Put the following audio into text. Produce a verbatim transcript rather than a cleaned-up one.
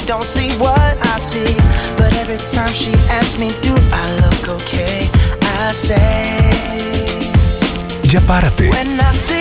don't see what I see. But every time she asks me, do I look okay? I say, Για πάρατε. when I feel